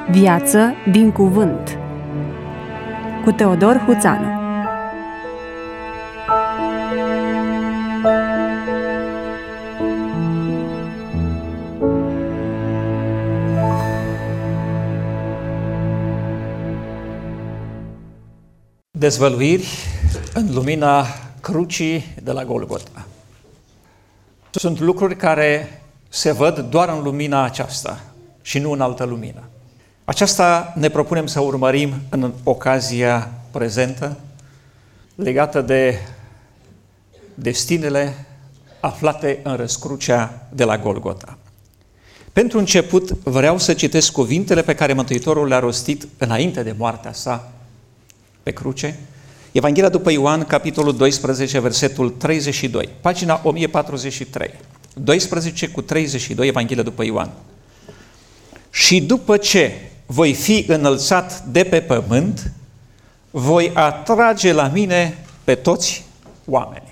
Viață din cuvânt cu Teodor Huțanu. Dezvăluiri în lumina crucii de la Golgota. Sunt lucruri care se văd doar în lumina aceasta și nu în altă lumină. Aceasta ne propunem să urmărim în ocazia prezentă, legată de destinele aflate în răscrucea de la Golgota. Pentru început vreau să citesc cuvintele pe care Mântuitorul le-a rostit înainte de moartea sa pe cruce, Evanghelia după Ioan, capitolul 12, versetul 32, pagina 1043, 12 cu 32, Evanghelia după Ioan. Și după ce voi fi înălțat de pe pământ, voi atrage la mine pe toți oamenii.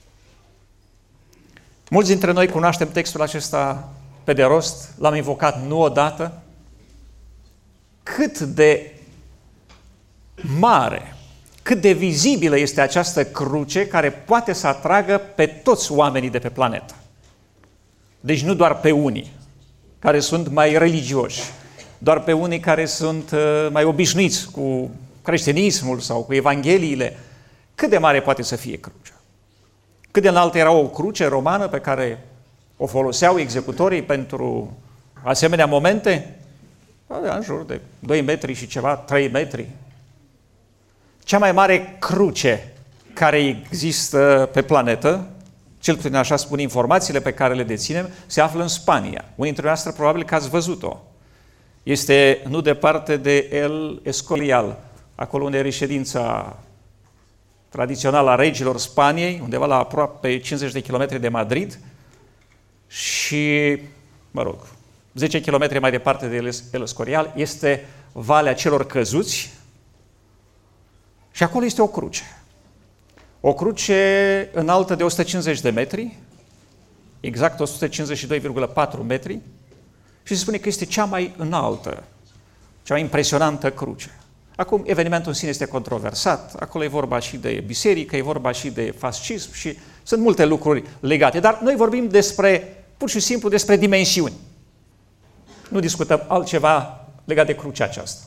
Mulți dintre noi cunoaștem textul acesta pe de rost, l-am invocat nu odată. Cât de mare, cât de vizibilă este această cruce care poate să atragă pe toți oamenii de pe planetă. Deci nu doar pe unii care sunt mai religioși, doar pe unii care sunt mai obișnuiți cu creștinismul sau cu evangheliile. Cât de mare poate să fie crucea? Cât de înaltă era o cruce romană pe care o foloseau executorii pentru asemenea momente? În jur de 2 metri și ceva, 3 metri. Cea mai mare cruce care există pe planetă, cel puțin așa spun informațiile pe care le deținem, se află în Spania. Unii dintre noastre probabil că ați văzut-o. Este nu departe de El Escorial, acolo unde e reședința tradițională a regilor Spaniei, undeva la aproape 50 de kilometri de Madrid și, 10 kilometri mai departe de El Escorial este Valea Celor Căzuți și acolo este o cruce. O cruce înaltă de 150 de metri, exact 152,4 metri, și se spune că este cea mai înaltă, cea mai impresionantă cruce. Acum, evenimentul în sine este controversat, acolo e vorba și de biserică, e vorba și de fascism și sunt multe lucruri legate, dar noi vorbim pur și simplu despre dimensiuni. Nu discutăm altceva legat de crucea aceasta.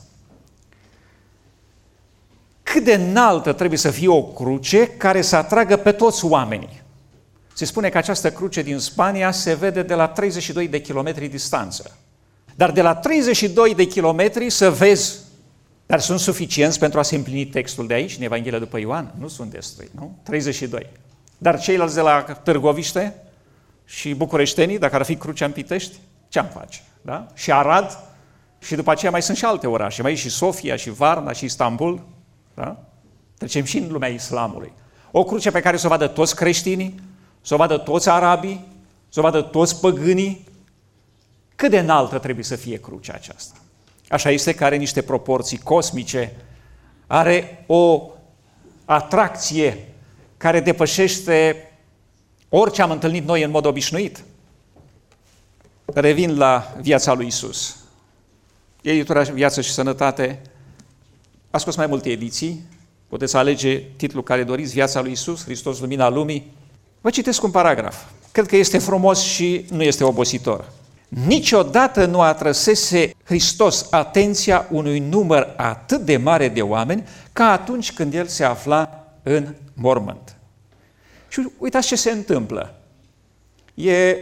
Cât de înaltă trebuie să fie o cruce care să atragă pe toți oamenii? Se spune că această cruce din Spania se vede de la 32 de kilometri distanță. Dar de la 32 de kilometri să vezi, dar sunt suficienți pentru a se împlini textul de aici, în Evanghelia după Ioan? Nu sunt destui, nu? 32. Dar ceilalți de la Târgoviște și bucureștenii, dacă ar fi crucea în Pitești, ce-am face? Da? Și Arad, și după aceea mai sunt și alte orașe, mai e și Sofia, și Varna, și Istanbul. Da? Trecem și în lumea islamului. O cruce pe care să o vadă toți creștinii, să o vadă toți arabii, să o vadă toți păgânii. Cât de înaltă trebuie să fie crucea aceasta? Așa este că are niște proporții cosmice, are o atracție care depășește orice am întâlnit noi în mod obișnuit. Revin la viața lui Iisus. Editura Viață și Sănătate a scos mai multe ediții, puteți alege titlul care doriți, Viața lui Iisus, Hristos, Lumina Lumii. Vă citesc un paragraf. Cred că este frumos și nu este obositor. Niciodată nu atrăsese Hristos atenția unui număr atât de mare de oameni ca atunci când El se afla în mormânt. Și uitați ce se întâmplă. E,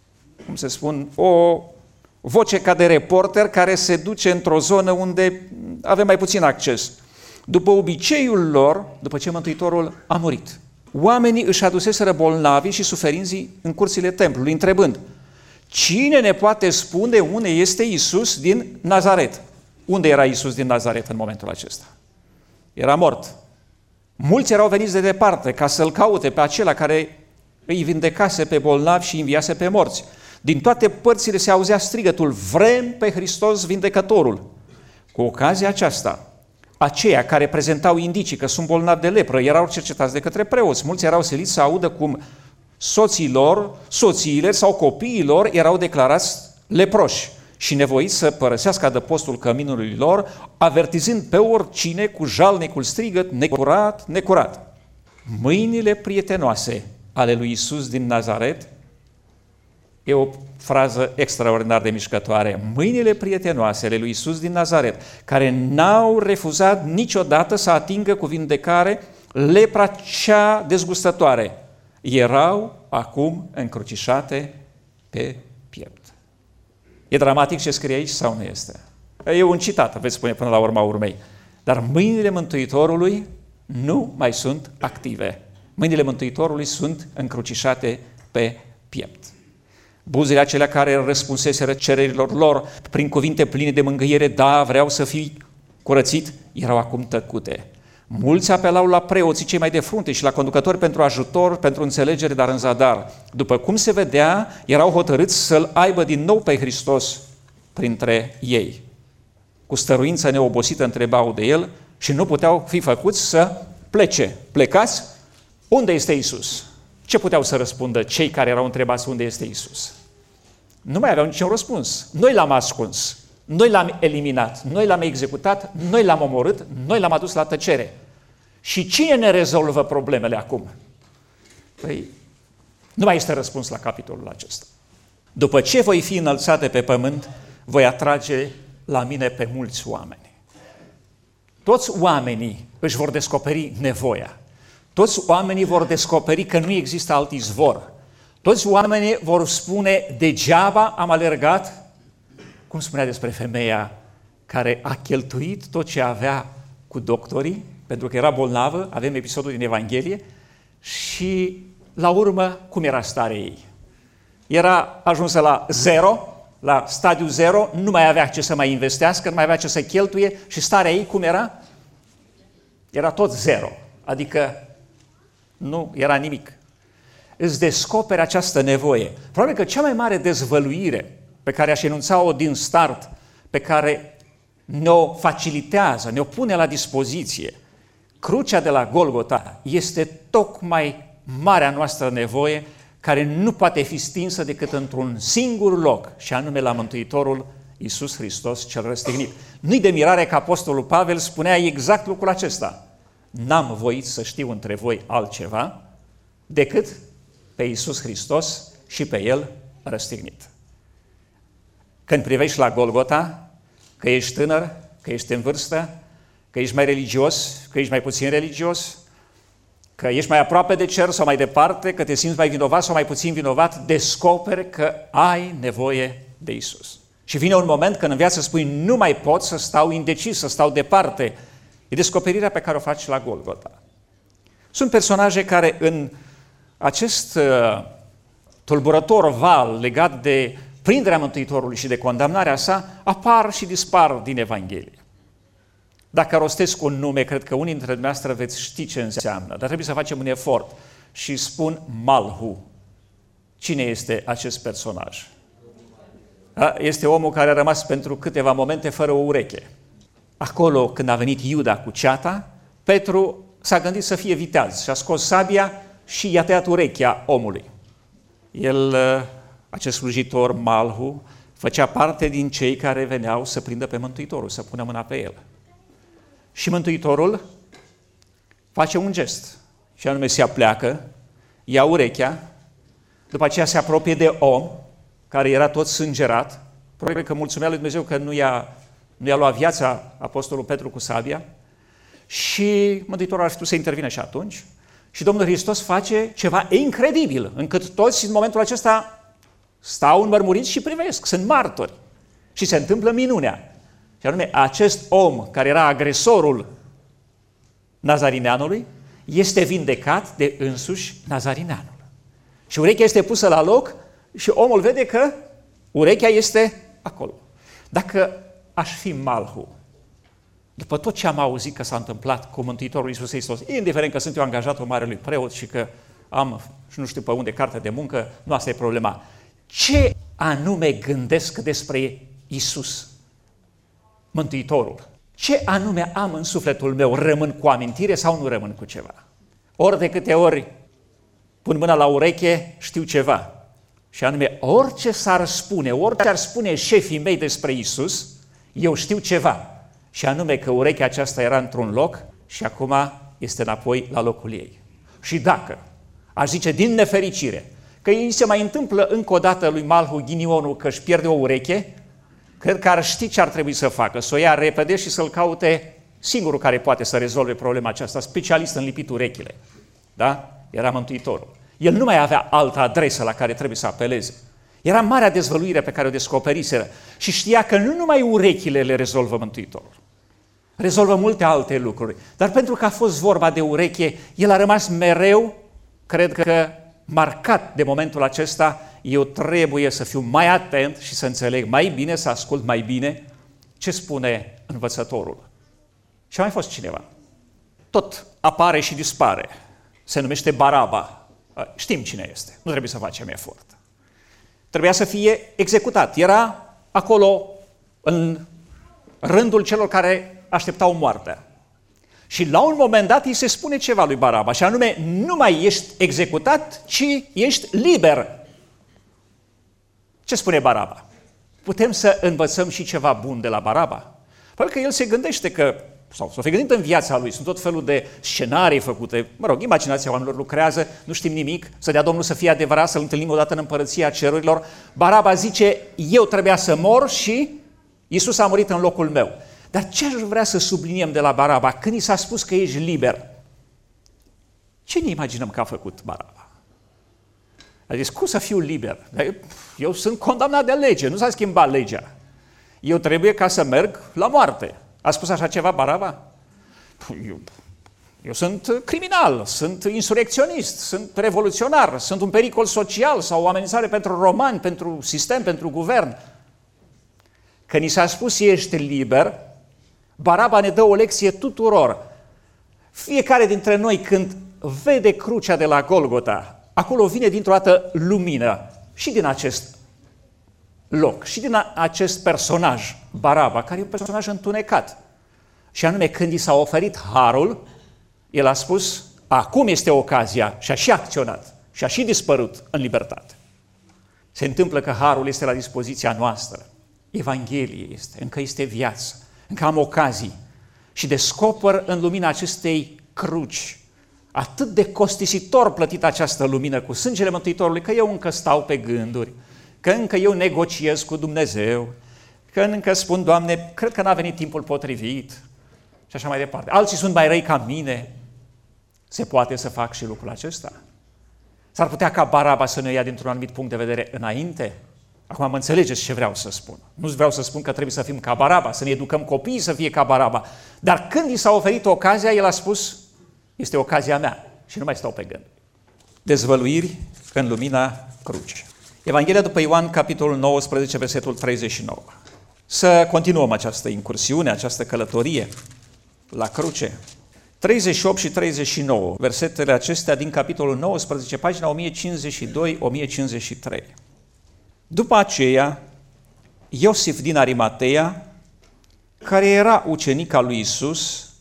o voce ca de reporter care se duce într-o zonă unde avem mai puțin acces. După obiceiul lor, după ce Mântuitorul a murit, oamenii își aduseseră bolnavii și suferinții în curțile templului, întrebând: cine ne poate spune unde este Iisus din Nazaret? Unde era Iisus din Nazaret în momentul acesta? Era mort. Mulți erau veniți de departe ca să-L caute pe acela care îi vindecase pe bolnavi și înviase pe morți. Din toate părțile se auzea strigătul: vrem pe Hristos vindecătorul. Cu ocazia aceasta, aceia care prezentau indicii că sunt bolnavi de lepră erau cercetați de către preoți. Mulți erau siliți să audă cum soțiile sau copiii lor erau declarați leproși și nevoiți să părăsească adăpostul căminului lor, avertizând pe oricine cu jalnicul strigăt, necurat, necurat. Mâinile prietenoase ale lui Iisus din Nazaret, e o frază extraordinar de mișcătoare, mâinile prietenoase ale lui Iisus din Nazaret, care n-au refuzat niciodată să atingă cu vindecare lepra cea dezgustătoare, erau acum încrucișate pe piept. E dramatic ce scrie aici sau nu este? E un citat, veți spune până la urma urmei. Dar mâinile Mântuitorului nu mai sunt active. Mâinile Mântuitorului sunt încrucișate pe piept. Buzele acelea care răspunseseră cererilor lor prin cuvinte pline de mângâiere, da, vreau să fii curățit, erau acum tăcute. Mulți apelau la preoții cei mai de frunte și la conducători pentru ajutor, pentru înțelegere, dar în zadar. După cum se vedea, erau hotărâți să-L aibă din nou pe Hristos printre ei. Cu stăruință neobosită întrebau de El și nu puteau fi făcuți să plece. Plecați? Unde este Iisus? Ce puteau să răspundă cei care erau întrebați unde este Iisus? Nu mai aveau niciun răspuns. Noi L-am ascuns, noi L-am eliminat, noi L-am executat, noi L-am omorât, noi L-am adus la tăcere. Și cine ne rezolvă problemele acum? Păi, nu mai este răspuns la capitolul acesta. După ce voi fi înălțate pe pământ, voi atrage la mine pe mulți oameni. Toți oamenii își vor descoperi nevoia. Toți oamenii vor descoperi că nu există alt izvor. Toți oamenii vor spune, degeaba am alergat, cum spunea despre femeia care a cheltuit tot ce avea cu doctorii, pentru că era bolnavă, avem episodul din Evanghelie, și la urmă, cum era starea ei? Era ajunsă la zero, la stadiu zero, nu mai avea ce să mai investească, nu mai avea ce să cheltuie și starea ei cum era? Era tot zero, adică nu era nimic. Îți descoperi această nevoie. Probabil că cea mai mare dezvăluire pe care aș enunța-o din start, pe care ne-o facilitează, ne-o pune la dispoziție, crucea de la Golgota este tocmai marea noastră nevoie care nu poate fi stinsă decât într-un singur loc, și anume la Mântuitorul Iisus Hristos cel răstignit. Nu-i de mirare că Apostolul Pavel spunea exact lucrul acesta. N-am voit să știu între voi altceva decât pe Iisus Hristos și pe El răstignit. Când privești la Golgota, că ești tânăr, că ești în vârstă, că ești mai religios, că ești mai puțin religios, că ești mai aproape de cer sau mai departe, că te simți mai vinovat sau mai puțin vinovat, descoperi că ai nevoie de Iisus. Și vine un moment când în viață spui, nu mai pot să stau indecis, să stau departe. E descoperirea pe care o faci la Golgota. Sunt personaje care în acest tulburător val legat de prinderea Mântuitorului și de condamnarea sa, apar și dispar din Evanghelie. Dacă rostesc un nume, cred că unii dintre dumneavoastră veți ști ce înseamnă, dar trebuie să facem un efort și spun Malhu. Cine este acest personaj? Este omul care a rămas pentru câteva momente fără o ureche. Acolo, când a venit Iuda cu ceata, Petru s-a gândit să fie viteaz și a scos sabia și i-a tăiat urechea omului. El, acest slujitor Malhu, făcea parte din cei care veneau să prindă pe Mântuitorul, să pună mâna pe el. Și Mântuitorul face un gest, și anume se apleacă, ia urechea, după aceea se apropie de om, care era tot sângerat, probabil că mulțumea lui Dumnezeu că nu i-a luat viața apostolul Petru cu sabia, și Mântuitorul ar fi putut să intervină și atunci, și Domnul Hristos face ceva incredibil, încât toți în momentul acesta stau înmărmuriți și privesc, sunt martori. Și se întâmplă minunea. Și anume, acest om care era agresorul nazarineanului este vindecat de însuși nazarineanul. Și urechea este pusă la loc și omul vede că urechea este acolo. Dacă aș fi Malhu, după tot ce am auzit că s-a întâmplat cu Mântuitorul Iisus Hristos, indiferent că sunt eu angajatul marelui preot și că am, și nu știu pe unde, carte de muncă, nu asta e problema. Ce anume gândesc despre Iisus, Mântuitorul? Ce anume am în sufletul meu? Rămân cu amintire sau nu rămân cu ceva? Ori de câte ori pun mâna la ureche, știu ceva. Și anume, orice s-ar spune, orice ar spune șefii mei despre Iisus, eu știu ceva. Și anume că urechea aceasta era într-un loc și acum este înapoi la locul ei. Și dacă, aș zice din nefericire, că îi se mai întâmplă încă o dată lui Malhu ghinionul că își pierde o ureche, cred că ar ști ce ar trebui să facă, să o ia repede și să-l caute singurul care poate să rezolve problema aceasta, specialist în lipit urechile. Da? Era Mântuitorul. El nu mai avea altă adresă la care trebuie să apeleze. Era marea dezvăluire pe care o descoperiseră și știa că nu numai urechile le rezolvă Mântuitorul. Rezolvă multe alte lucruri. Dar pentru că a fost vorba de ureche, el a rămas mereu, cred că, marcat de momentul acesta. Eu trebuie să fiu mai atent și să înțeleg mai bine, să ascult mai bine ce spune învățătorul. Și a mai fost cineva. Tot apare și dispare. Se numește Baraba. Știm cine este. Nu trebuie să facem efort. Trebuia să fie executat. Era acolo în rândul celor care așteptau moartea. Și la un moment dat îi se spune ceva lui Baraba, și anume, nu mai ești executat, ci ești liber. Ce spune Baraba? Putem să învățăm și ceva bun de la Baraba? Pentru că el se gândește că, sau s-o fi gândit în viața lui, sunt tot felul de scenarii făcute, imaginația oamenilor lucrează, nu știm nimic, să dea Domnul să fie adevărat, să-L întâlnim odată în împărăția cerurilor. Baraba zice, eu trebuia să mor și Iisus a murit în locul meu. Dar ce aș vrea să subliniem de la Baraba? Când i s-a spus că ești liber, ce ne imaginăm că a făcut Baraba? A zis, cum să fiu liber? Eu sunt condamnat de lege, nu s-a schimbat legea. Eu trebuie ca să merg la moarte. A spus așa ceva Baraba? Eu sunt criminal, sunt insurecționist, sunt revoluționar, sunt un pericol social sau o amenințare pentru romani, pentru sistem, pentru guvern. Când i s-a spus ești liber, Baraba ne dă o lecție tuturor. Fiecare dintre noi când vede crucea de la Golgota, acolo vine dintr-o dată lumină și din acest loc și din acest personaj, Baraba, care e un personaj întunecat. Și anume, când i s-a oferit harul, el a spus, acum este ocazia, și a și acționat și a și dispărut în libertate. Se întâmplă că harul este la dispoziția noastră. Evanghelie încă este viață, încă am ocazii și descoper în lumina acestei cruci, atât de costisitor plătită această lumină cu sângele Mântuitorului, că eu încă stau pe gânduri, că încă eu negociez cu Dumnezeu, că încă spun, Doamne, cred că n-a venit timpul potrivit și așa mai departe. Alții sunt mai răi ca mine. Se poate să fac și lucrul acesta? S-ar putea ca Baraba să ne ia dintr-un anumit punct de vedere înainte? Acum mă înțelegeți ce vreau să spun. Nu vreau să spun că trebuie să fim ca Baraba, să ne educăm copiii să fie ca Baraba. Dar când i s-a oferit ocazia, el a spus, este ocazia mea și nu mai stau pe gând. Dezvăluiri în lumina crucii. Evanghelia după Ioan, capitolul 19, versetul 39. Să continuăm această incursiune, această călătorie la cruce. 38 și 39, versetele acestea din capitolul 19, pagina 1052-1053. După aceea, Iosif din Arimatea, care era ucenic al lui Iisus,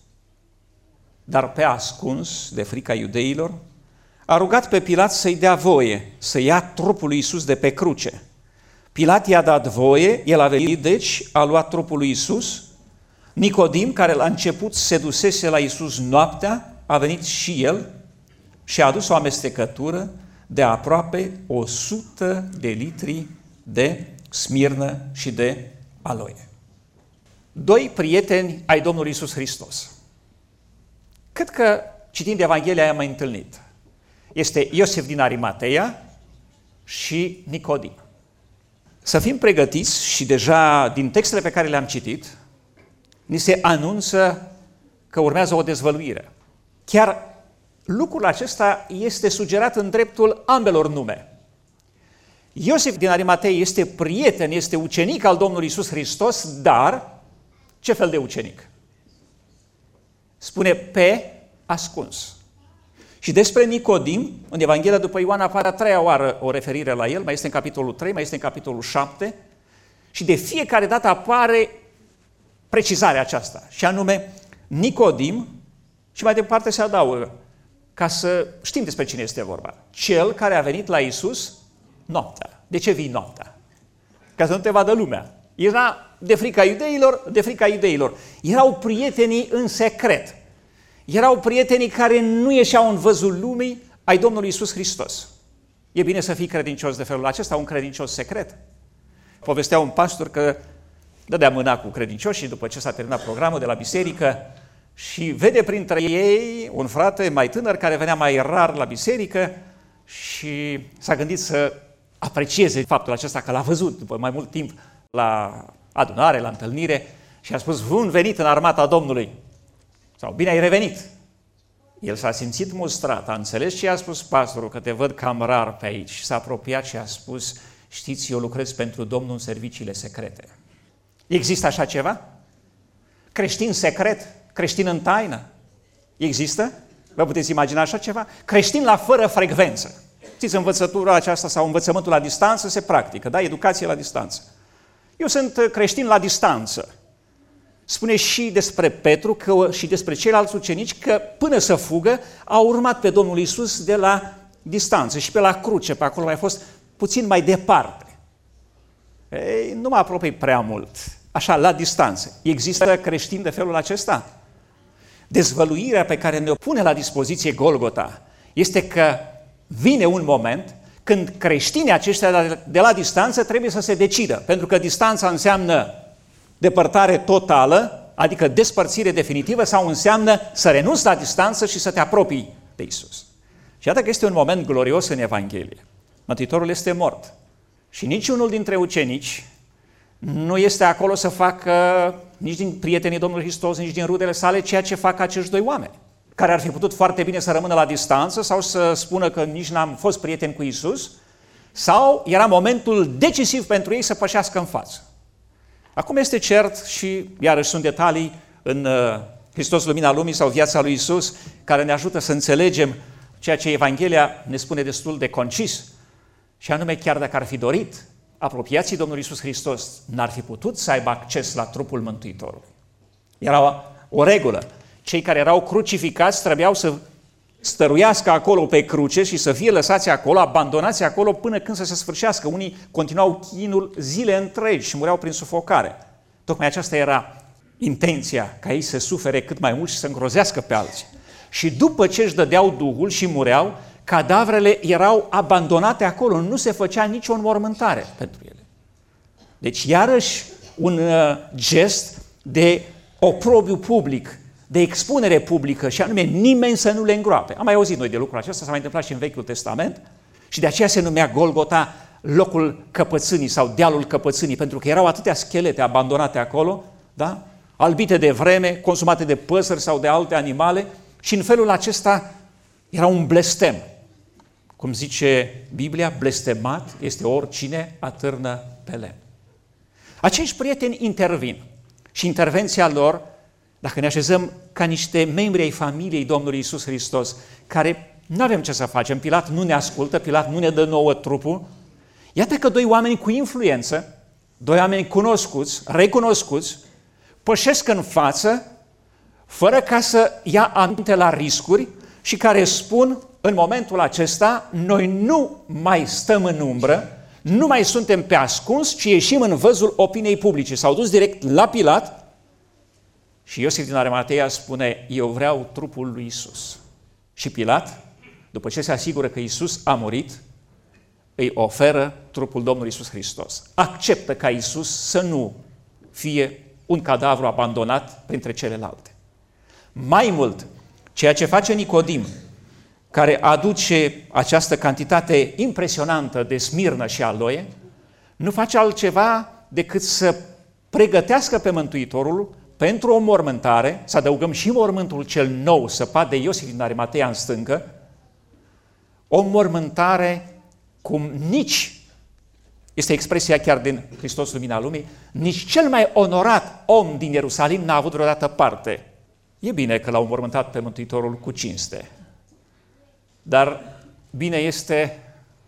dar pe ascuns de frica iudeilor, a rugat pe Pilat să-i dea voie să ia trupul lui Iisus de pe cruce. Pilat i-a dat voie, el a venit, deci a luat trupul lui Iisus. Nicodim, care la început se dusese la Iisus noaptea, a venit și el și a adus o amestecătură de aproape 100 de litri de smirnă și de aloie. Doi prieteni ai Domnului Iisus Hristos. Cred că, citind Evanghelia, i-am mai întâlnit. Este Iosif din Arimatea și Nicodim. Să fim pregătiți și deja din textele pe care le-am citit, ni se anunță că urmează o dezvăluire. Chiar lucrul acesta este sugerat în dreptul ambelor nume. Iosif din Arimatea este prieten, este ucenic al Domnului Iisus Hristos, dar ce fel de ucenic? Spune pe ascuns. Și despre Nicodim, în Evanghelia după Ioan apare a treia oară o referire la el, mai este în capitolul 3, mai este în capitolul 7 și de fiecare dată apare precizarea aceasta, și anume Nicodim, și mai departe se adaugă, ca să știm despre cine este vorba, cel care a venit la Iisus noaptea. De ce vii noaptea? Ca să nu te vadă lumea. Era de frica iudeilor. Erau prietenii în secret. Erau prietenii care nu ieșeau în văzul lumii ai Domnului Iisus Hristos. E bine să fii credincios de felul acesta, un credincios secret. Povestea un pastor că dădea mâna cu credincioșii după ce s-a terminat programul de la biserică și vede printre ei un frate mai tânăr care venea mai rar la biserică și s-a gândit să aprecieze faptul acesta că l-a văzut după mai mult timp la adunare, la întâlnire și a spus: bun venit în armata Domnului! Sau bine ai revenit! El s-a simțit mustrat, a înțeles ce a spus pastorul, că te văd cam rar pe aici. Și s-a apropiat și a spus: știți, eu lucrez pentru Domnul în serviciile secrete. Există așa ceva? Creștin secret? Creștin în taină? Există? Vă puteți imagina așa ceva? Creștin la fără frecvență. Știți, învățătura aceasta sau învățământul la distanță se practică, da? Educație la distanță. Eu sunt creștin la distanță. Spune și despre Petru și despre ceilalți ucenici că până să fugă au urmat pe Domnul Iisus de la distanță și pe la cruce, pe acolo mai fost puțin mai departe. Ei, nu mă apropii prea mult, așa, la distanță. Există creștini de felul acesta? Dezvăluirea pe care ne-o pune la dispoziție Golgota este că vine un moment când creștinii aceștia de la distanță trebuie să se decidă, pentru că distanța înseamnă depărtare totală, adică despărțire definitivă, sau înseamnă să renunți la distanță și să te apropii de Iisus. Și iată că este un moment glorios în Evanghelie. Mântuitorul este mort și niciunul dintre ucenici nu este acolo să facă, nici din prietenii Domnului Hristos, nici din rudele sale, ceea ce fac acești doi oameni, care ar fi putut foarte bine să rămână la distanță sau să spună că nici n-am fost prieten cu Iisus, sau era momentul decisiv pentru ei să pășească în față. Acum este cert și, iarăși, sunt detalii în Hristos Lumina Lumii sau viața lui Iisus care ne ajută să înțelegem ceea ce Evanghelia ne spune destul de concis, și anume, chiar dacă ar fi dorit, apropiații Domnului Iisus Hristos n-ar fi putut să aibă acces la trupul Mântuitorului. Era o regulă. Cei care erau crucificați trebuiau să stăruiască acolo pe cruce și să fie lăsați acolo, abandonați acolo până când să se sfârșească. Unii continuau chinul zile întregi și mureau prin sufocare. Tocmai aceasta era intenția, ca ei să sufere cât mai mult și să îngrozească pe alții. Și după ce își dădeau Duhul și mureau, cadavrele erau abandonate acolo, nu se făcea nicio înmormântare pentru ele. Deci, iarăși, un gest de oprobiu public, de expunere publică, și anume nimeni să nu le îngroape. Am mai auzit noi de lucrul acesta, s-a mai întâmplat și în Vechiul Testament, și de aceea se numea Golgota locul căpățânii sau dealul căpățânii, pentru că erau atâtea schelete abandonate acolo, da? Albite de vreme, consumate de păsări sau de alte animale, și în felul acesta era un blestem. Cum zice Biblia, blestemat este oricine atârnă pe lemn. Acești prieteni intervin și intervenția lor, dacă ne așezăm ca niște membri ai familiei Domnului Iisus Hristos, care nu avem ce să facem, Pilat nu ne ascultă, Pilat nu ne dă nouă trupul, iată că doi oameni cu influență, doi oameni cunoscuți, recunoscuți, pășesc în față, fără ca să ia aminte la riscuri, și care spun în momentul acesta: noi nu mai stăm în umbră, nu mai suntem pe ascuns, ci ieșim în văzul opiniei publice. S-au dus direct la Pilat și Iosif din Arimatea spune: eu vreau trupul lui Iisus. Și Pilat, după ce se asigură că Iisus a murit, îi oferă trupul Domnului Iisus Hristos. Acceptă ca Iisus să nu fie un cadavru abandonat printre celelalte. Mai mult, ceea ce face Nicodim, care aduce această cantitate impresionantă de smirnă și aloie, nu face altceva decât să pregătească pe Mântuitorul pentru o mormântare, să adăugăm și mormântul cel nou săpat de Iosif din Arimatea în stâncă, o mormântare cum nici, este expresia chiar din Hristos Lumina Lumii, nici cel mai onorat om din Ierusalim n-a avut vreodată parte. E bine că l-au mormântat pe Mântuitorul cu cinste, dar bine este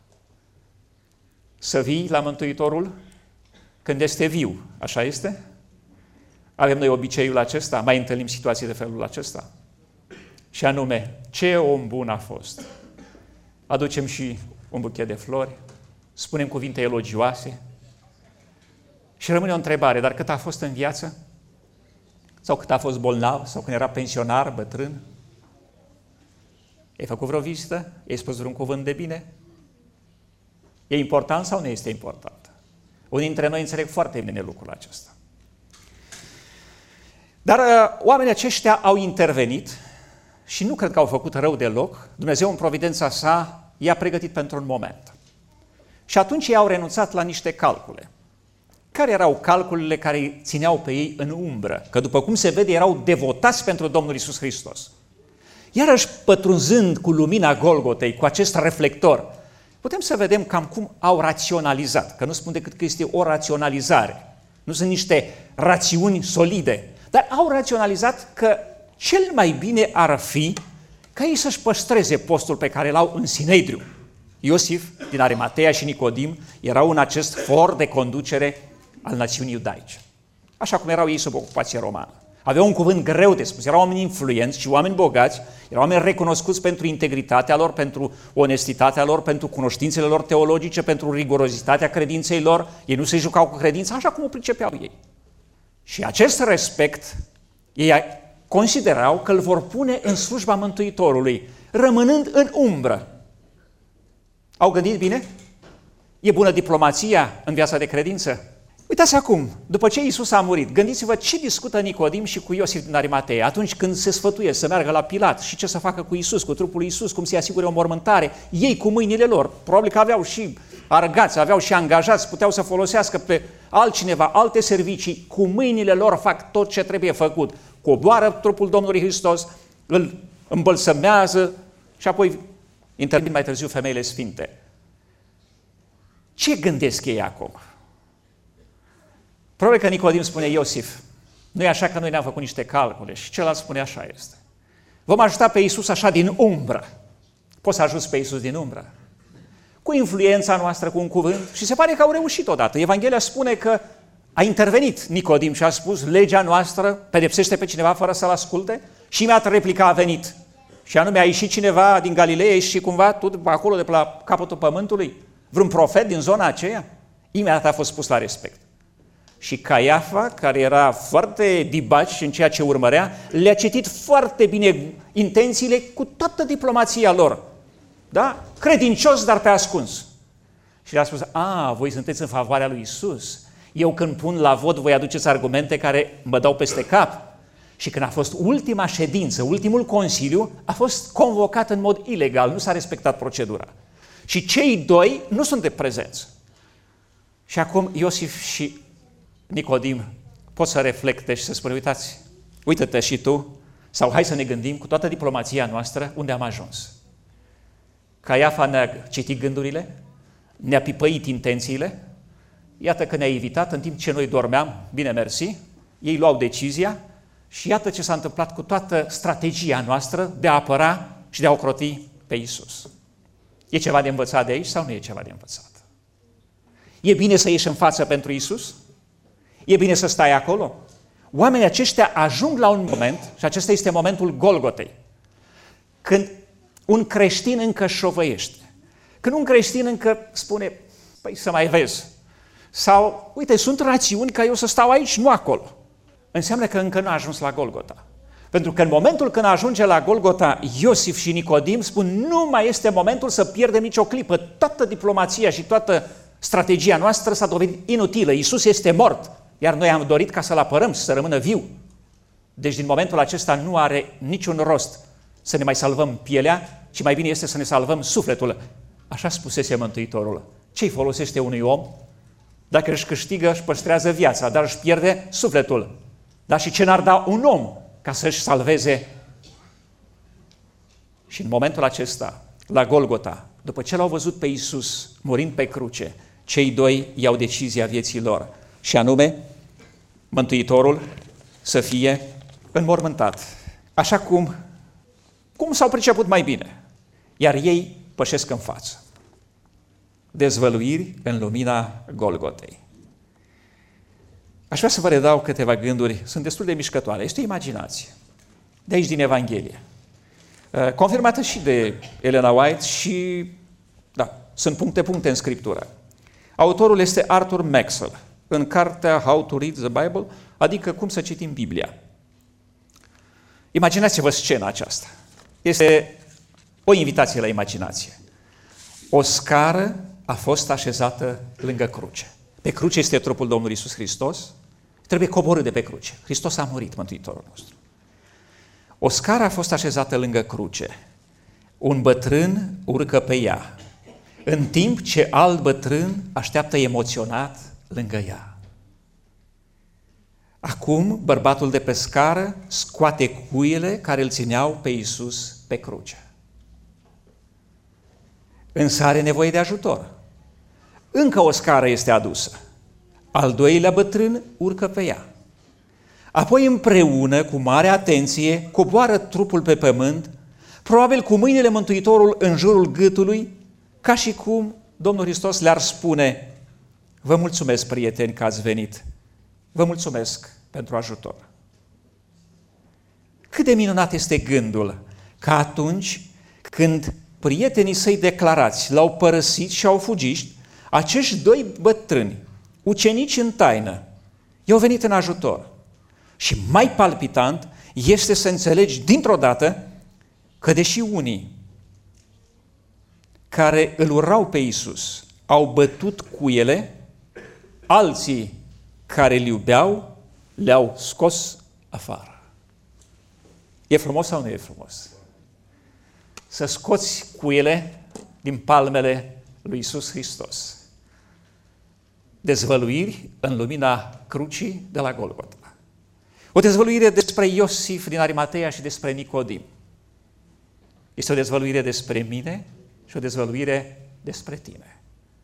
să vii la Mântuitorul când este viu, așa este? Avem noi obiceiul acesta, mai întâlnim situații de felul acesta. Și anume, ce om bun a fost! Aducem și un buchet de flori, spunem cuvinte elogioase și rămâne o întrebare, dar cât a fost în viață? Sau cât a fost bolnav? Sau când era pensionar, bătrân? Ai făcut vreo vizită? Ai spus vreun cuvânt de bine? E important sau nu este important? Unii dintre noi înțeleg foarte bine lucrul acesta. Dar oamenii aceștia au intervenit și nu cred că au făcut rău deloc. Dumnezeu în providența sa i-a pregătit pentru un moment. Și atunci ei au renunțat la niște calcule. Care erau calculele care îi țineau pe ei în umbră? Că după cum se vede, erau devotați pentru Domnul Iisus Hristos. Iarăși pătrunzând cu lumina Golgotei, cu acest reflector, putem să vedem cam cum au raționalizat, că nu spun decât că este o raționalizare. Nu sunt niște rațiuni solide, dar au raționalizat că cel mai bine ar fi ca ei să-și păstreze postul pe care l-au în Sinedriu. Iosif din Arimatea și Nicodim erau în acest for de conducere al națiunii iudaice. Așa cum erau ei sub ocupație romană. Aveau un cuvânt greu de spus, erau oameni influenți și oameni bogați, erau oameni recunoscuți pentru integritatea lor, pentru onestitatea lor, pentru cunoștințele lor teologice, pentru rigurozitatea credinței lor. Ei nu se jucau cu credința așa cum o pricepeau ei. Și acest respect, ei considerau că îl vor pune în slujba Mântuitorului, rămânând în umbră. Au gândit bine? E bună diplomația în viața de credință? Uitați acum, după ce Iisus a murit, gândiți-vă ce discută Nicodim și cu Iosif din Arimatea atunci când se sfătuie să meargă la Pilat și ce să facă cu Iisus, cu trupul lui Iisus, cum să-i asigure o mormântare, ei cu mâinile lor. Probabil că aveau și argați, aveau și angajați, puteau să folosească pe altcineva, alte servicii, cu mâinile lor fac tot ce trebuie făcut. Coboară trupul Domnului Hristos, îl îmbălsămează și apoi intervin mai târziu femeile sfinte. Ce gândesc ei acum? Probabil că Nicodim spune, Iosif, nu e așa că noi ne-am făcut niște calcule și celălalt spune așa este. Vom ajuta pe Iisus așa din umbră. Poți să ajuți pe Iisus din umbră? Cu influența noastră, cu un cuvânt. Și se pare că au reușit odată. Evanghelia spune că a intervenit Nicodim și a spus, legea noastră pedepsește pe cineva fără să-l asculte? Și imediat replica a venit. Și anume a ieșit cineva din Galileea și cumva tot acolo de pe la capătul pământului, vreun profet din zona aceea? Imediat a fost pus la respect. Și Caiafa, care era foarte dibaci în ceea ce urmărea, le-a citit foarte bine intențiile cu toată diplomația lor. Da? Credincios, dar pe ascuns. Și le-a spus, voi sunteți în favoarea lui Iisus. Eu când pun la vot, voi aduceți argumente care mă dau peste cap. Și când a fost ultima ședință, ultimul consiliu, a fost convocat în mod ilegal, nu s-a respectat procedura. Și cei doi nu sunt de prezență. Și acum Iosif și Nicodim pot să reflecte și să spună, uite-te și tu, sau hai să ne gândim cu toată diplomația noastră unde am ajuns. Caiafa ne-a citit gândurile, ne-a pipăit intențiile, iată că ne-a evitat în timp ce noi dormeam, bine mersi, ei luau decizia și iată ce s-a întâmplat cu toată strategia noastră de a apăra și de a ocroti pe Iisus. E ceva de învățat de aici sau nu e ceva de învățat? E bine să ieși în față pentru Iisus? E bine să stai acolo? Oamenii aceștia ajung la un moment, și acesta este momentul Golgotei, când un creștin încă șovăiește, când un creștin încă spune, păi să mai vezi, sau, uite, sunt rațiuni ca eu să stau aici, nu acolo. Înseamnă că încă nu a ajuns la Golgota. Pentru că în momentul când ajunge la Golgota, Iosif și Nicodim spun, nu mai este momentul să pierdem nicio clipă. Toată diplomația și toată strategia noastră s-a dovedit inutilă. Iisus este mort, iar noi am dorit ca să-L apărăm, să rămână viu. Deci din momentul acesta nu are niciun rost să ne mai salvăm pielea, ci mai bine este să ne salvăm sufletul. Așa spusese Mântuitorul. Ce-i folosește unui om dacă își câștigă, își păstrează viața, dar își pierde sufletul? Dar și ce n-ar da un om ca să-și salveze? Și în momentul acesta, la Golgota, după ce l-au văzut pe Iisus murind pe cruce, cei doi iau decizia vieții lor, și anume, Mântuitorul să fie înmormântat, așa cum s-au priceput mai bine, iar ei pășesc în față. Dezvăluiri în lumina Golgotei. Aș vrea să vă redau câteva gânduri, sunt destul de mișcătoare, este o imaginație, de aici din Evanghelie, confirmată și de Elena White și, da, sunt puncte în Scriptură. Autorul este Arthur Maxwell, în cartea How to Read the Bible, adică cum să citim Biblia. Imaginați-vă scena aceasta. Este o invitație la imaginație. O scară a fost așezată lângă cruce. Pe cruce este trupul Domnului Iisus Hristos. Trebuie coborât de pe cruce. Hristos a murit, Mântuitorul nostru. O scară a fost așezată lângă cruce. Un bătrân urcă pe ea, în timp ce alt bătrân așteaptă emoționat lângă ea. Acum, bărbatul de pe scară scoate cuiele care îl țineau pe Iisus pe cruce. Însă are nevoie de ajutor. Încă o scară este adusă. Al doilea bătrân urcă pe ea. Apoi împreună, cu mare atenție, coboară trupul pe pământ, probabil cu mâinile Mântuitorul în jurul gâtului, ca și cum Domnul Hristos le-ar spune: vă mulțumesc, prieteni, că ați venit. Vă mulțumesc pentru ajutor. Cât de minunat este gândul că atunci când prietenii săi declarați l-au părăsit și au fugit, acești doi bătrâni, ucenici în taină, i-au venit în ajutor. Și mai palpitant este să înțelegi dintr-o dată că deși unii care îl urau pe Iisus au bătut cuiele, alții care îl iubeau le-au scos afară. E frumos sau nu e frumos? Să scoți cuiele din palmele lui Iisus Hristos. Dezvăluiri în lumina crucii de la Golgota. O dezvăluire despre Iosif din Arimatea și despre Nicodim. Este o dezvăluire despre mine și o dezvăluire despre tine.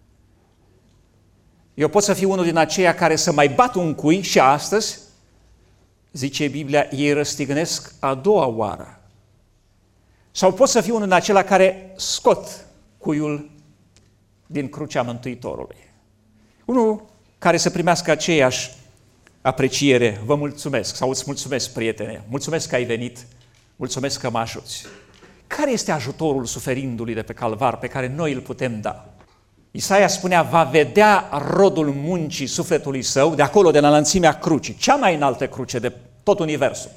Eu pot să fiu unul din aceia care să mai bat un cui și astăzi, zice Biblia, ei răstignesc a doua oară. Sau pot să fiu unul din acela care scot cuiul din crucea Mântuitorului. Unul care să primească aceeași apreciere: vă mulțumesc, sau îți mulțumesc, prietene, mulțumesc că ai venit, mulțumesc că mă ajuți. Care este ajutorul suferindului de pe Calvar pe care noi îl putem da? Isaia spunea: va vedea rodul muncii sufletului său de acolo, de la înălțimea crucii, cea mai înaltă cruce de tot universul.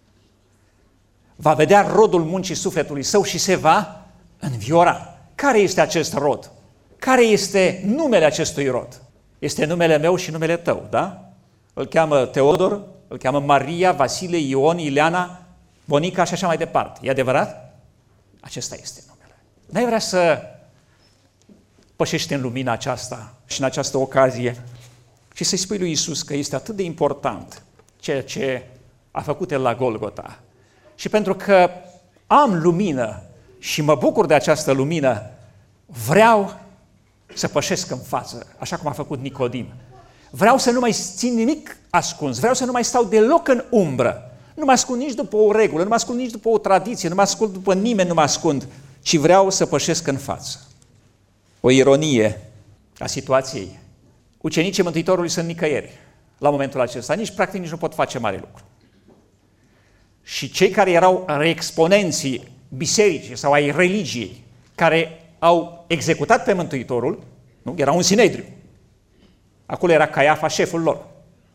Va vedea rodul muncii sufletului său și se va înviora. Care este acest rod? Care este numele acestui rod? Este numele meu și numele tău, da? Îl cheamă Teodor, îl cheamă Maria, Vasile, Ion, Ileana, Monica și așa mai departe. E adevărat? Acesta este numele. N-ai vrea să pășești în lumina aceasta și în această ocazie și să-i spui lui Iisus că este atât de important ceea ce a făcut El la Golgota. Și pentru că am lumină și mă bucur de această lumină, vreau să pășesc în față, așa cum a făcut Nicodim. Vreau să nu mai țin nimic ascuns, vreau să nu mai stau deloc în umbră. Nu mă ascund nici după o regulă, nu mă ascund nici după o tradiție, nu mă ascund după nimeni, nu mă ascund, ci vreau să pășesc în față. O ironie a situației. Ucenicii Mântuitorului sunt nicăieri la momentul acesta, nici nu pot face mare lucru. Și cei care erau exponenții bisericii sau ai religiei, care au executat pe Mântuitorul, nu? Era un sinedriu. Acolo era Caiafa, șeful lor.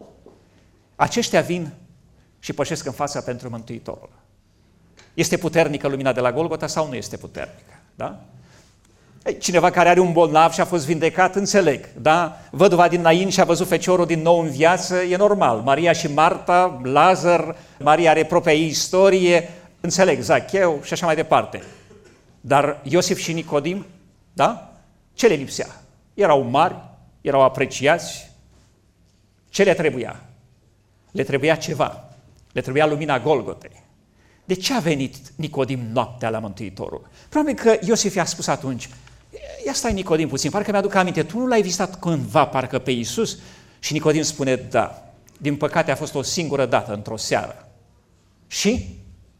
Aceștia vin și pășesc în fața pentru Mântuitorul. Este puternică lumina de la Golgota sau nu este puternică? Da? Cineva care are un bolnav și a fost vindecat, înțeleg. Da? Văduva din Nain și a văzut feciorul din nou în viață, e normal. Maria și Marta, Lazar, Maria are propria ei istorie, înțeleg, Zacheu și așa mai departe. Dar Iosif și Nicodim, da? Ce le lipsea? Erau mari, erau apreciați. Ce le trebuia? Le trebuia ceva. Le trebuia lumina Golgotei. De ce a venit Nicodim noaptea la Mântuitorul? Probabil că Iosif i-a spus atunci: ia stai, Nicodim, puțin, parcă mi-aduc aminte, tu nu l-ai vizitat cândva parcă pe Iisus? Și Nicodim spune: da, din păcate a fost o singură dată, într-o seară. Și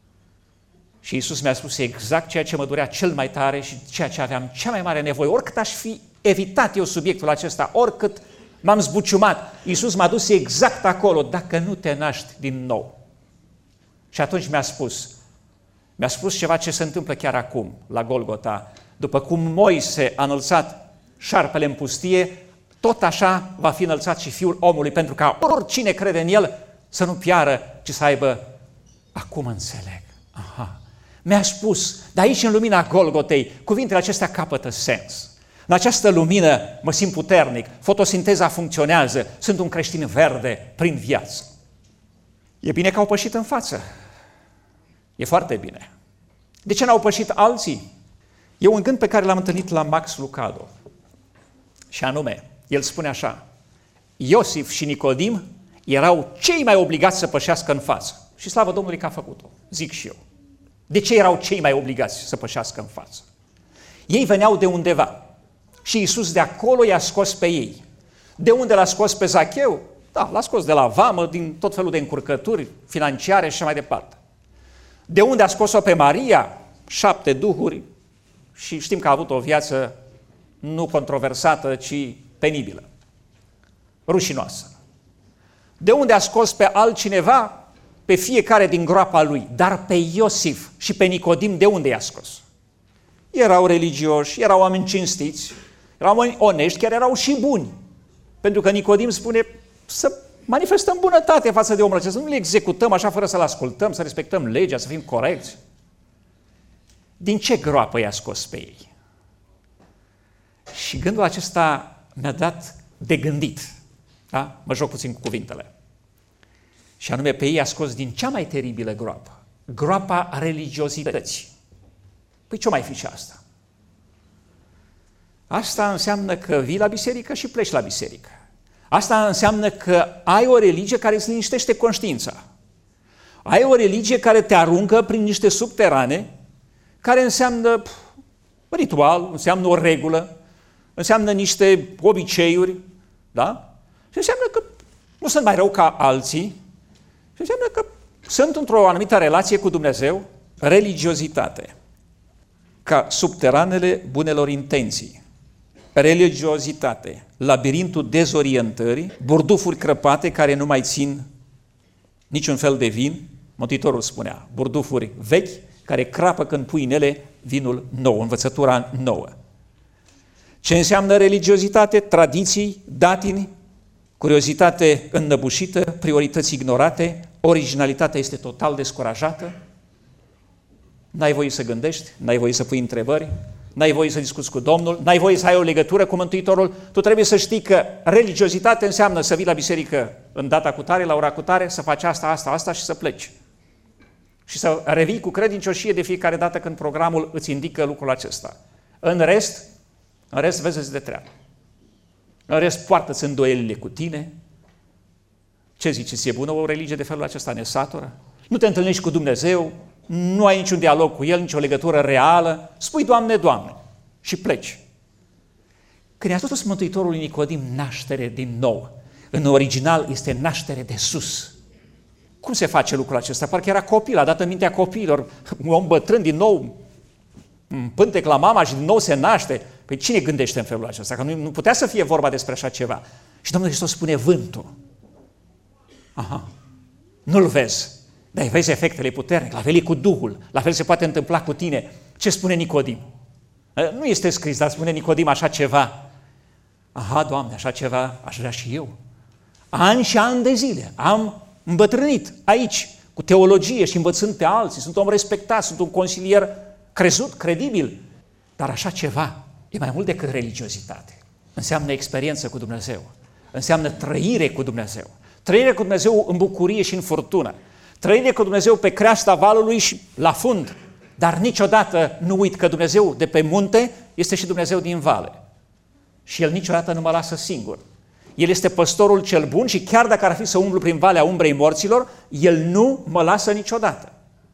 Iisus mi-a spus exact ceea ce mă durea cel mai tare și ceea ce aveam cea mai mare nevoie. Oricât aș fi evitat eu subiectul acesta, oricât m-am zbuciumat, Iisus m-a dus exact acolo: dacă nu te naști din nou. Și atunci mi-a spus ceva ce se întâmplă chiar acum, la Golgota. După cum Moise a înălțat șarpele în pustie, tot așa va fi înălțat și Fiul omului, pentru ca oricine crede în El să nu piară, ci să aibă. Acum înțeleg. Aha. Mi-a spus, dar aici în lumina Golgotei, cuvintele acestea capătă sens. În această lumină mă simt puternic, fotosinteza funcționează, sunt un creștin verde prin viață. E bine că au pășit în față. E foarte bine. De ce n-au pășit alții? E un gând pe care l-am întâlnit la Max Lucado. Și anume, el spune așa: Iosif și Nicodim erau cei mai obligați să pășească în față. Și slavă Domnului că a făcut-o, zic și eu. De ce erau cei mai obligați să pășească în față? Ei veneau de undeva și Iisus de acolo i-a scos pe ei. De unde l-a scos pe Zacheu? Da, l-a scos de la vamă, din tot felul de încurcături financiare și așa mai departe. De unde a scos-o pe Maria? 7 duhuri, și știm că a avut o viață nu controversată, ci penibilă, rușinoasă. De unde a scos pe altcineva? Pe fiecare din groapa lui, dar pe Iosif și pe Nicodim de unde i-a scos? Erau religioși, erau oameni cinstiți, erau oameni onești, chiar erau și buni. Pentru că Nicodim spune să manifestăm bunătate față de omul acesta, să nu le executăm așa fără să-l ascultăm, să respectăm legea, să fim corecți. Din ce groapă i-a scos pe ei? Și gândul acesta mi-a dat de gândit. Da? Mă joc puțin cu cuvintele. Și anume, pe ei a scos din cea mai teribilă groapă, groapa religiozității. Păi ce mai fi și asta? Asta înseamnă că vii la biserică și pleci la biserică. Asta înseamnă că ai o religie care îți liniștește conștiința. Ai o religie care te aruncă prin niște subterane, care înseamnă ritual, înseamnă o regulă, înseamnă niște obiceiuri, da? Și înseamnă că nu sunt mai rău ca alții, și înseamnă că sunt într-o anumită relație cu Dumnezeu, religiozitate, ca subteranele bunelor intenții, religiozitate, labirintul dezorientării, burdufuri crăpate care nu mai țin niciun fel de vin, Mântuitorul spunea, burdufuri vechi care crapă când pui în ele vinul nou, învățătura nouă. Ce înseamnă religiozitate? Tradiții, datini, curiozitate înnăbușită, priorități ignorate, originalitatea este total descurajată, n-ai voie să gândești, n-ai voie să pui întrebări, n-ai voie să discuți cu Domnul, n-ai voie să ai o legătură cu Mântuitorul. Tu trebuie să știi că religiozitate înseamnă să vii la biserică în data cutare, la ora cutare, să faci asta și să pleci. Și să revii cu credincioșie de fiecare dată când programul îți indică lucrul acesta. În rest vezi de treabă. În rest, poartă-ți îndoielile cu tine. Ce ziceți, e bună o religie de felul acesta, ne satură? Nu te întâlnești cu Dumnezeu, nu ai niciun dialog cu El, nicio legătură reală, spui Doamne, Doamne și pleci. Când i-a spus Mântuitorul lui Nicodim naștere din nou, în original este naștere de sus. Cum se face lucrul acesta? Parcă era copil, a dat în mintea copiilor, un om bătrân din nou, pântec la mama și din nou se naște. Păi cine gândește în felul acesta? Că nu putea să fie vorba despre așa ceva. Și Domnul Hristos spune vântul. Aha, nu-l vezi, dar îi vezi efectele puternice, la fel e cu Duhul, la fel se poate întâmpla cu tine. Ce spune Nicodim? Nu este scris, dar spune Nicodim așa ceva. Aha, Doamne, așa ceva aș vrea și eu. Ani și ani de zile am îmbătrânit aici, cu teologie și învățând pe alții, sunt om respectat, sunt un consilier crezut, credibil, dar așa ceva e mai mult decât religiozitate. Înseamnă experiență cu Dumnezeu, înseamnă trăire cu Dumnezeu, trăire cu Dumnezeu în bucurie și în furtună, trăire cu Dumnezeu pe creasta valului și la fund, dar niciodată nu uit că Dumnezeu de pe munte este și Dumnezeu din vale. Și El niciodată nu mă lasă singur. El este păstorul cel bun și chiar dacă ar fi să umblu prin valea umbrei morților, El nu mă lasă niciodată.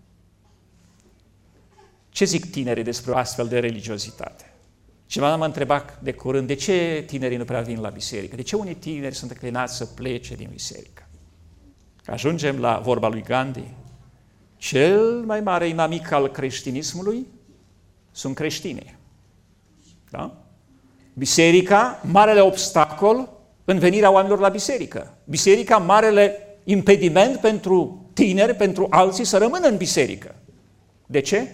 Ce zic tinerii despre o astfel de religiozitate? Cineva m-a întrebat de curând, de ce tinerii nu prea vin la biserică? De ce unii tineri sunt înclinați să plece din biserică? Ajungem la vorba lui Gandhi. Cel mai mare inamic al creștinismului sunt creștinii. Da? Biserica, marele obstacol în venirea oamenilor la biserică. Biserica, marele impediment pentru tineri, pentru alții să rămână în biserică. De ce?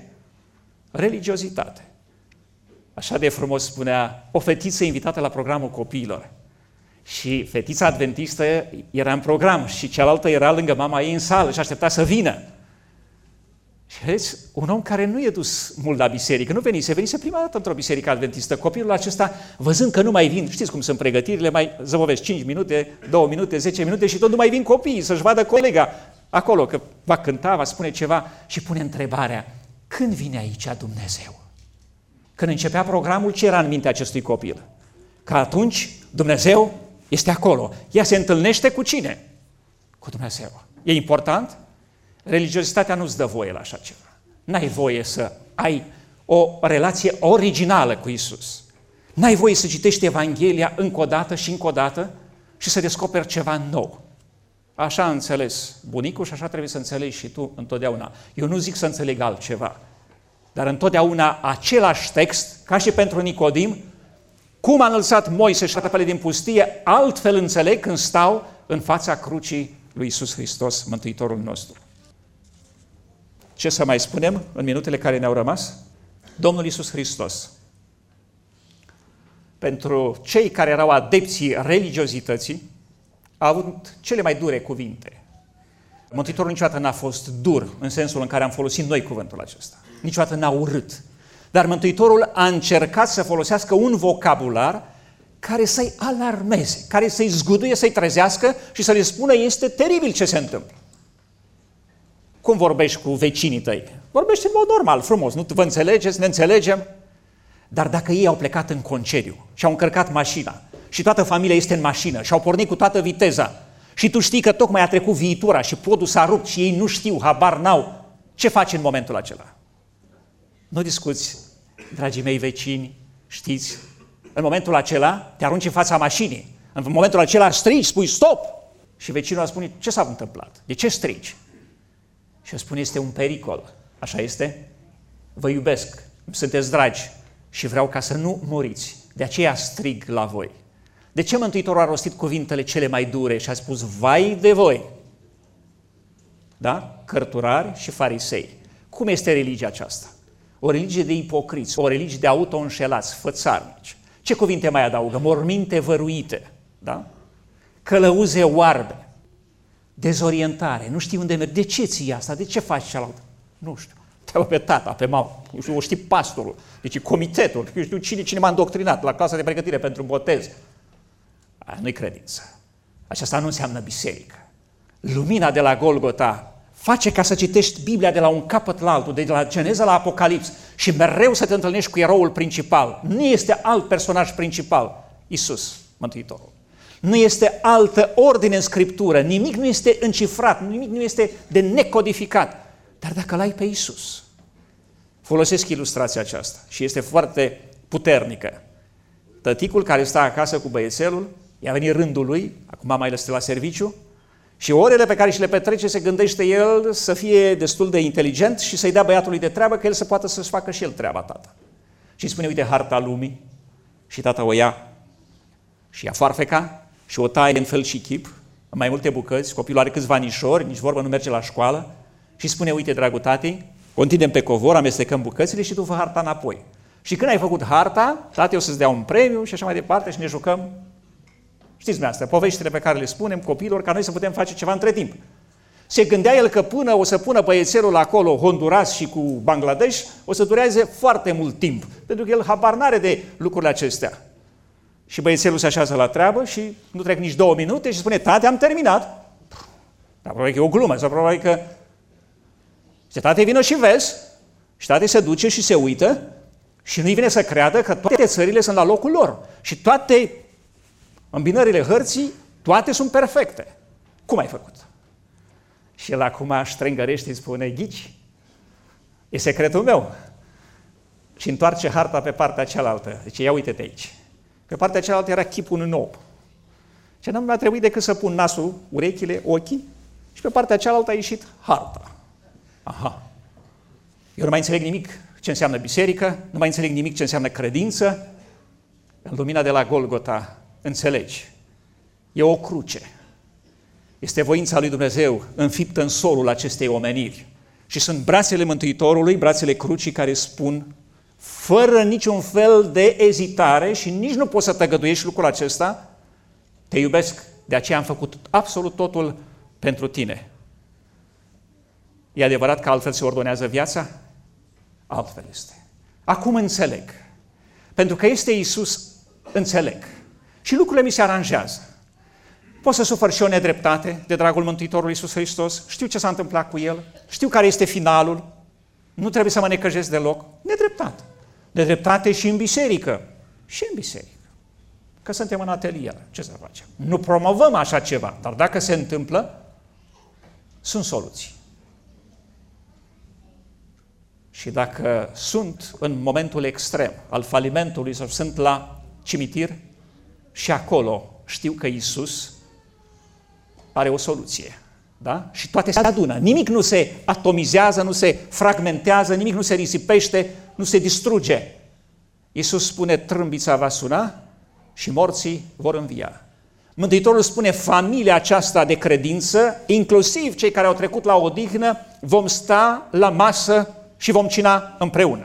Religiozitate. Așa de frumos spunea o fetiță invitată la programul copiilor. Și fetița adventistă era în program și cealaltă era lângă mama ei în sală și aștepta să vină. Și vedeți, un om care nu e dus mult la biserică, nu venise prima dată într-o biserică adventistă. Copilul acesta, văzând că nu mai vin, știți cum sunt pregătirile, mai zăbovesc 5 minute, 2 minute, 10 minute și tot nu mai vin copiii să-și vadă colega acolo, că va cânta, va spune ceva și pune întrebarea, când vine aici Dumnezeu? Când începea programul, ce era în mintea acestui copil? Că atunci Dumnezeu este acolo. Ea se întâlnește cu cine? Cu Dumnezeu. E important? Religiozitatea nu-ți dă voie la așa ceva. N-ai voie să ai o relație originală cu Isus. N-ai voie să citești Evanghelia încă o dată și încă o dată și să descoperi ceva nou. Așa a înțeles bunicul și așa trebuie să înțelegi și tu întotdeauna. Eu nu zic să înțeleg altceva, dar întotdeauna același text, ca și pentru Nicodim, cum a înălțat Moise și apele din pustie, altfel înțeleg când stau în fața crucii lui Iisus Hristos, Mântuitorul nostru. Ce să mai spunem în minutele care ne-au rămas? Domnul Iisus Hristos, pentru cei care erau adepții religiozității, a avut cele mai dure cuvinte. Mântuitorul niciodată n-a fost dur în sensul în care am folosit noi cuvântul acesta. Niciodată n-a urât. Dar Mântuitorul a încercat să folosească un vocabular care să-i alarmeze, care să-i zguduie, să-i trezească și să le spună este teribil ce se întâmplă. Cum vorbești cu vecinii tăi? Vorbești în mod normal, frumos, nu vă înțelegeți, ne înțelegem. Dar dacă ei au plecat în concediu și au încărcat mașina și toată familia este în mașină și au pornit cu toată viteza și tu știi că tocmai a trecut viitura și podul s-a rupt și ei nu știu, habar n-au, ce faci în momentul acela? Nu discuți, dragii mei vecini, știți, în momentul acela te arunci în fața mașinii, în momentul acela strigi, spui stop și vecinul spune, ce s-a întâmplat? De ce strigi? Și îmi spune, este un pericol. Așa este? Vă iubesc, sunteți dragi și vreau ca să nu muriți. De aceea strig la voi. De ce Mântuitorul a rostit cuvintele cele mai dure și a spus, vai de voi? Da? Cărturari și farisei. Cum este religia aceasta? O religie de ipocriți, o religie de auto-înșelați, fățarnici. Ce cuvinte mai adaugă? Morminte văruite, da? Călăuze oarbe, dezorientare, nu știi unde mergi. De ce ții asta? De ce faci cealaltă? Nu știu. Te-au pe tata, pe mamă, o știi pastorul, deci comitetul, eu știu cine m-a îndoctrinat la clasa de pregătire pentru botez. Aia nu-i credință. Aceasta nu înseamnă biserică. Lumina de la Golgota face ca să citești Biblia de la un capăt la altul, de la Geneza la Apocalips și mereu să te întâlnești cu eroul principal. Nu este alt personaj principal, Iisus, Mântuitorul. Nu este altă ordine în Scriptură, nimic nu este încifrat, nimic nu este de necodificat. Dar dacă l-ai pe Iisus, folosesc ilustrația aceasta și este foarte puternică. Tăticul care stă acasă cu băiețelul, i-a venit rândul lui, acum mama îl stă la serviciu, și orele pe care și le petrece se gândește el să fie destul de inteligent și să-i dea băiatului de treabă, că el să poată să-și facă și el treaba, tata. Și îi spune, uite harta lumii, și tata o ia și ia foarfeca și o taie în fel și chip, în mai multe bucăți, copilul are câțiva anișori, nici vorbă nu merge la școală, și spune, uite, dragul tati, continuăm pe covor, amestecăm bucățile și tu fă harta înapoi. Și când ai făcut harta, tati o să-ți dea un premiu și așa mai departe și ne jucăm. Știți astea, poveștile pe care le spunem copiilor ca noi să putem face ceva între timp. Se gândea el că până o să pună băiețelul acolo, Honduras și cu Bangladesh, o să dureze foarte mult timp, pentru că el habar n-are de lucrurile acestea. Și băiețelul se așează la treabă și nu trec nici 2 minute și spune, tati, am terminat. Dar probabil că e o glumă, sau probabil că... Și tate, vină și vezi. Și tate se duce și se uită și nu-i vine să creadă că toate țările sunt la locul lor. Și toate îmbinările hărții, toate sunt perfecte. Cum ai făcut? Și el acum ștrângărește și spune, ghici, e secretul meu. Și întoarce harta pe partea cealaltă. Zice, ia uite-te aici. Pe partea cealaltă era chipul un om. Și nu mi-a trebuit decât să pun nasul, urechile, ochii și pe partea cealaltă a ieșit harta. Aha. Eu nu mai înțeleg nimic ce înseamnă biserică, nu mai înțeleg nimic ce înseamnă credință. În lumina de la Golgota înțelegi. E o cruce. Este voința lui Dumnezeu înfiptă în solul acestei omeniri. Și sunt brațele Mântuitorului, brațele crucii care spun, fără niciun fel de ezitare și nici nu poți să tăgăduiești lucrul acesta, Te iubesc, de aceea am făcut absolut totul pentru tine. E adevărat că altfel se ordonează viața? Altfel este. Acum înțeleg. Pentru că este Iisus, înțeleg. Și lucrurile mi se aranjează. Pot să sufăr și o nedreptate de dragul Mântuitorului Iisus Hristos. Știu ce s-a întâmplat cu El. Știu care este finalul. Nu trebuie să mă necăjesc deloc. Nedreptate. Nedreptate și în biserică. Și în biserică. Că suntem în atelier. Ce să facem? Nu promovăm așa ceva. Dar dacă se întâmplă, sunt soluții. Și dacă sunt în momentul extrem al falimentului sau sunt la cimitir, și acolo știu că Iisus are o soluție. Da? Și toate se adună. Nimic nu se atomizează, nu se fragmentează, nimic nu se risipește, nu se distruge. Iisus spune, trâmbița va suna și morții vor învia. Mântuitorul spune, familia aceasta de credință, inclusiv cei care au trecut la odihnă, vom sta la masă și vom cina împreună.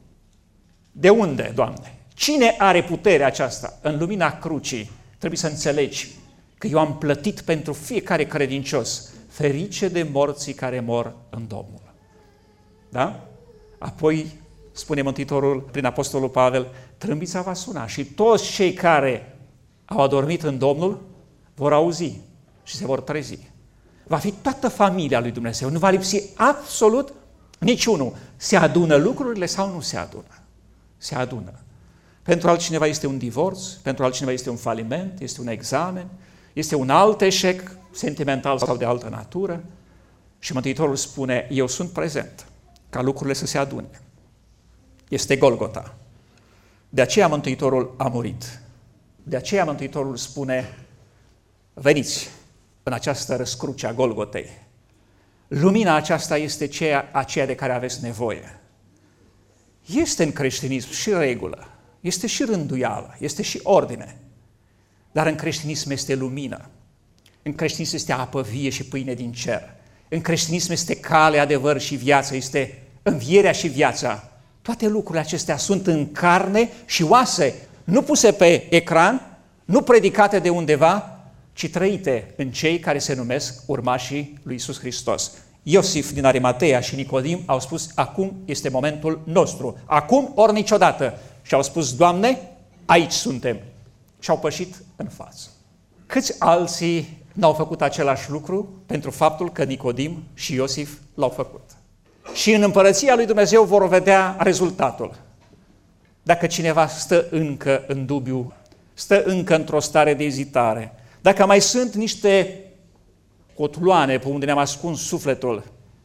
De unde, Doamne? Cine are puterea aceasta? În lumina crucii trebuie să înțelegi că eu am plătit pentru fiecare credincios, ferice de morții care mor în Domnul. Da? Apoi spune Mântuitorul prin Apostolul Pavel, trâmbița va suna și toți cei care au adormit în Domnul vor auzi și se vor trezi. Va fi toată familia lui Dumnezeu, nu va lipsi absolut niciunul. Se adună lucrurile sau nu se adună? Se adună. Pentru altcineva este un divorț, pentru altcineva este un faliment, este un examen, este un alt eșec sentimental sau de altă natură și Mântuitorul spune, eu sunt prezent ca lucrurile să se adune. Este Golgota. De aceea Mântuitorul a murit. De aceea Mântuitorul spune, veniți în această răscruce a Golgotei. Lumina aceasta este aceea de care aveți nevoie. Este în creștinism și regulă, este și rânduială, este și ordine, dar în creștinism este lumină. În creștinism este apă vie și pâine din cer. În creștinism este cale, adevăr și viață, este învierea și viața. Toate lucrurile acestea sunt în carne și oase, nu puse pe ecran, nu predicate de undeva, ci trăite în cei care se numesc urmașii lui Iisus Hristos. Iosif din Arimatea și Nicodim au spus, acum este momentul nostru, acum ori niciodată. Și au spus, Doamne, aici suntem. Și au pășit în față. Câți alții n-au făcut același lucru pentru faptul că Nicodim și Iosif l-au făcut? Și în împărăția lui Dumnezeu vor vedea rezultatul. Dacă cineva stă încă în dubiu, stă încă într-o stare de ezitare, dacă mai sunt niște cotloane pe unde ne-am ascuns sufletul,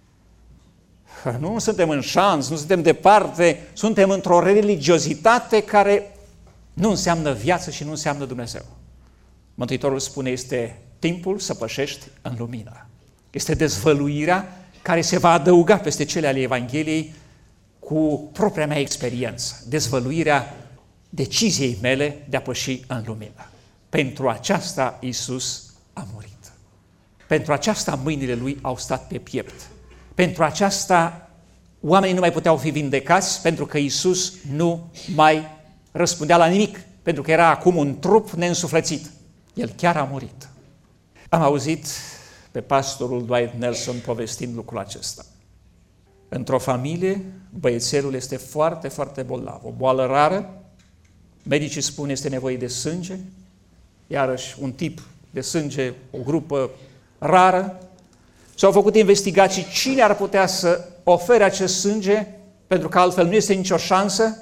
nu suntem în șanț, nu suntem departe, suntem într-o religiozitate care nu înseamnă viață și nu înseamnă Dumnezeu. Mântuitorul spune, este timpul să pășești în lumină. Este dezvăluirea care se va adăuga peste cele ale Evangheliei cu propria mea experiență. Dezvăluirea deciziei mele de a păși în lumină. Pentru aceasta Iisus a murit. Pentru aceasta mâinile Lui au stat pe piept. Pentru aceasta oamenii nu mai puteau fi vindecați, pentru că Iisus nu mai răspundea la nimic, pentru că era acum un trup neînsuflețit. El chiar a murit. Am auzit pe pastorul Dwight Nelson povestind lucrul acesta. Într-o familie, băiețelul este foarte, foarte bolnav. O boală rară, medicii spun este nevoie de sânge, iarăși un tip de sânge, o grupă rară. S-au făcut investigații cine ar putea să ofere acest sânge, pentru că altfel nu este nicio șansă.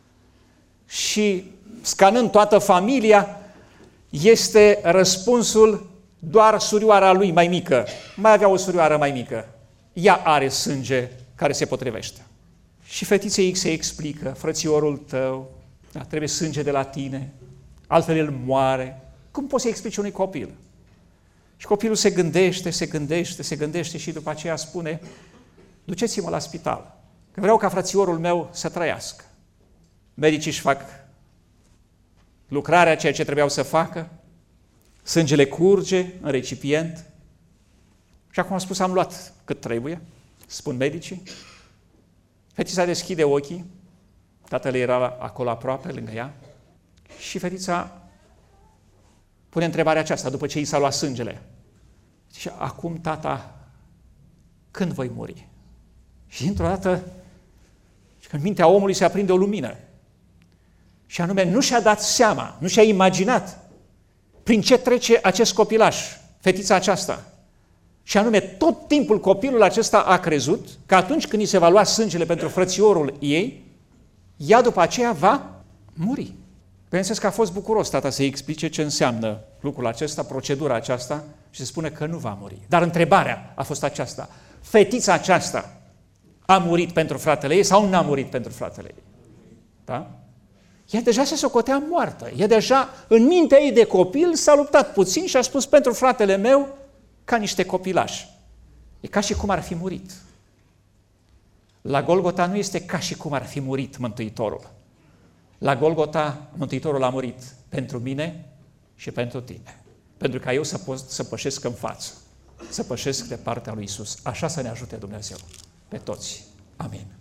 Și scanând toată familia, este răspunsul doar surioara lui mai mică. Mai avea o surioară mai mică. Ea are sânge care se potrivește. Și fetiței X se explică, frățiorul tău, da, trebuie sânge de la tine, altfel el moare. Cum poți să explici unui copil? Și copilul se gândește și după aceea spune, duceți-mă la spital, că vreau ca frățiorul meu să trăiască. Medicii își fac lucrarea, ceea ce trebuiau să facă, sângele curge în recipient și acum am spus, am luat cât trebuie, spun medicii. Fetița deschide ochii, tatăl era acolo aproape, lângă ea, și fetița pune întrebarea aceasta după ce i s-a luat sângele. Zice, acum, tata, când voi muri? Și dintr-o dată, în mintea omului se aprinde o lumină. Și anume, nu și-a dat seama, nu și-a imaginat prin ce trece acest copilaș, fetița aceasta. Și anume, tot timpul copilul acesta a crezut că atunci când îi se va lua sângele pentru frățiorul ei, ea după aceea va muri. Bineînțeles că a fost bucuros tata să-i explice ce înseamnă lucrul acesta, procedura aceasta, și se spune că nu va muri. Dar întrebarea a fost aceasta: fetița aceasta a murit pentru fratele ei sau nu a murit pentru fratele ei? Da? Ea deja se socotea moartă. Ea deja, în mintea ei de copil, s-a luptat puțin și a spus pentru fratele meu ca niște copilași. E ca și cum ar fi murit. La Golgota nu este ca și cum ar fi murit Mântuitorul. La Golgota, Mântuitorul a murit pentru mine și pentru tine. Pentru ca eu să pot să pășesc în față, să pășesc de partea lui Iisus. Așa să ne ajute Dumnezeu pe toți. Amin.